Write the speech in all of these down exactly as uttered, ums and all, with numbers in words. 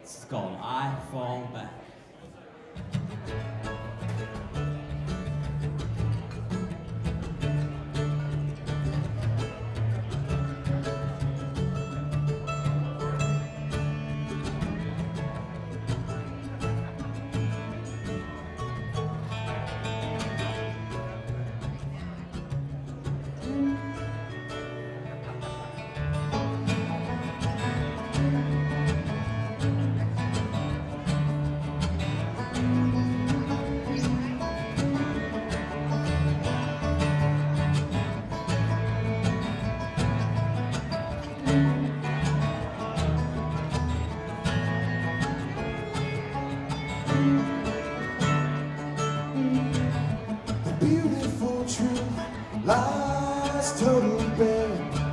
It's called I Fall Back. Beautiful truth lies totally bare.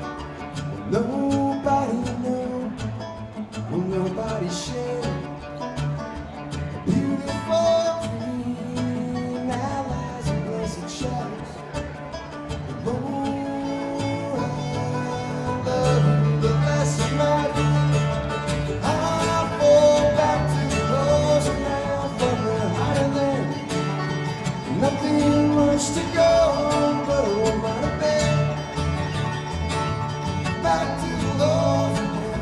Nobody know, will nobody share. Beautiful dream that lies in blessed shadows. The more I love you, the less it matters. I fall back to those now from the hiding land. Nothing much to go, but a woman to bed. Back to those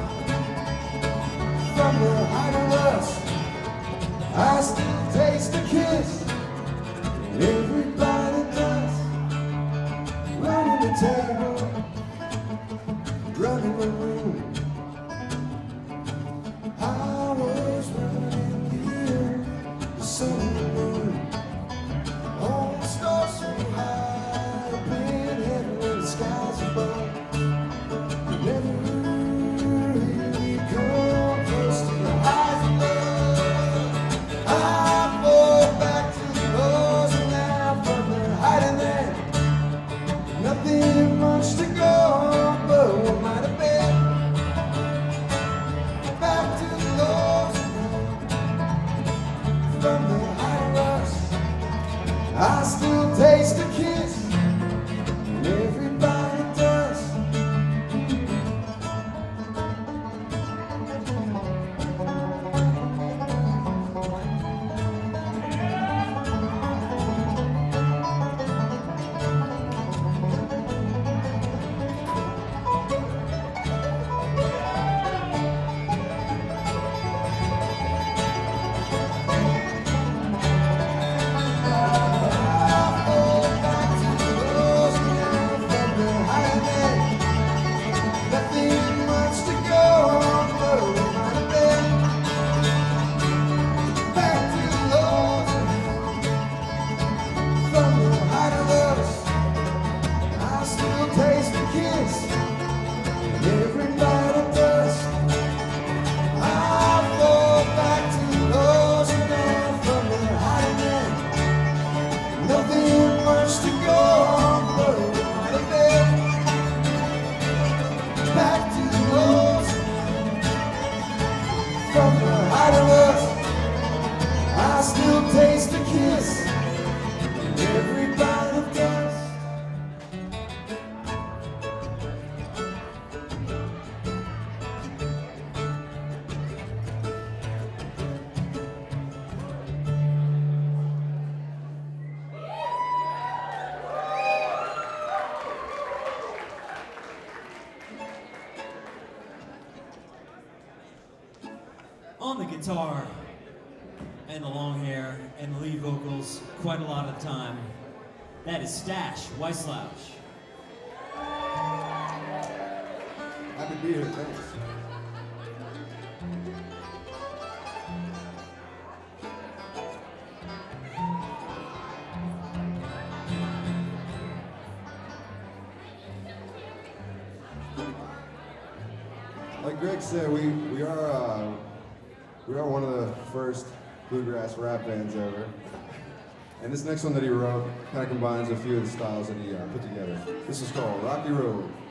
from the height of us. I still taste the kiss. Everybody does. Running the table, running the room. I was running the earth, the sun and the moon. Oh, the stars so high up in heaven and the skies above. You never really come close to the highs of love. I fall back to the lows and now from the hiding there. Nothing much to go, but what might have been. Back to the lows from the height of us. I still taste the kiss, and everybody does. From the height of us, I still taste the kiss, and everybody does. On the guitar and the long hair and the lead vocals quite a lot of the time. That is Stash Weisslouch. Happy to be here, thanks. Like Greg said, we, we are uh, we are one of the first bluegrass rap bands ever. And this next one that he wrote kind of combines a few of the styles that he uh, put together. This is called Rocky Road.